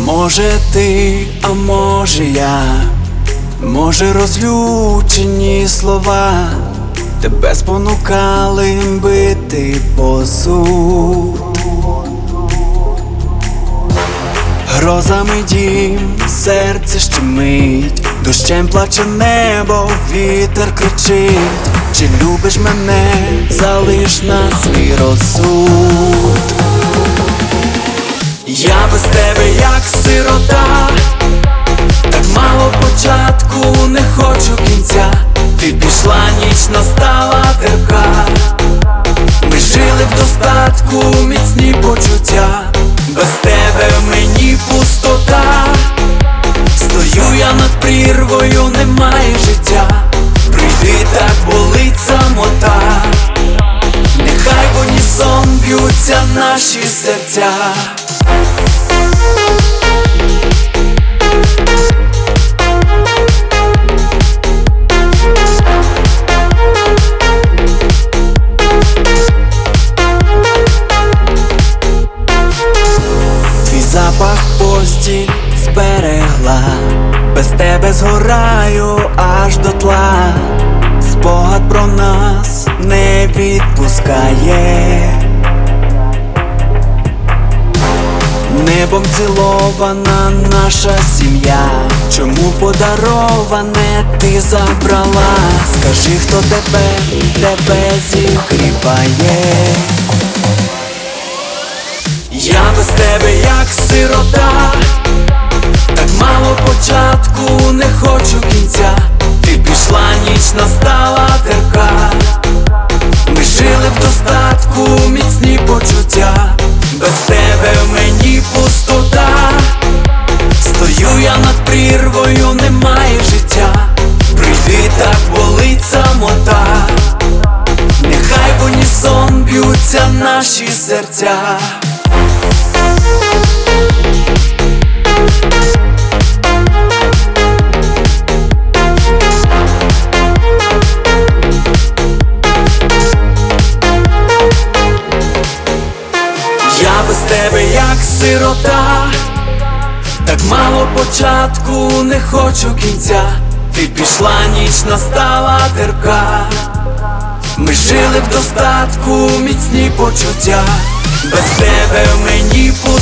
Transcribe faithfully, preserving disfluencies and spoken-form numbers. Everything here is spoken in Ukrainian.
Може ти, а може я, може розлючені слова тебе спонукали бити посуд. Грозами дім, серце щемить, дощем плаче небо, вітер кричить. Чи любиш мене, залиш на свій розсуд. Я без тебе як сирота, так мало початку, не хочу кінця. Ти пішла, ніч настала терка. Ми жили в достатку, міцні почуття. Без тебе мені пустота. Стою я над прірвою, немає життя. Прийди, так болить самота. Нехай в унісон б'ються наші серця. Твій запах постіль зберегла, без тебе згораю аж дотла. Спогад про нас не відпускає. Небом цілована наша сім'я. Чому подароване ти забрала? Скажи, хто тебе, тебе зігріває. Я без тебе як сирота, так мало початку, не хочу кінця. Ти пішла, ніч настала терка. Ми жили в достатку, міцні почуття. Без тебе мені пустота. Стою я над прірвою, немає життя. Прийди, так болить самота. Нехай в унісон б'ються наші серця. Я без тебе як сирота, так мало початку, не хочу кінця. Ти пішла, ніч настала терка. Ми жили в достатку, міцні почуття. Без тебе мені пустота.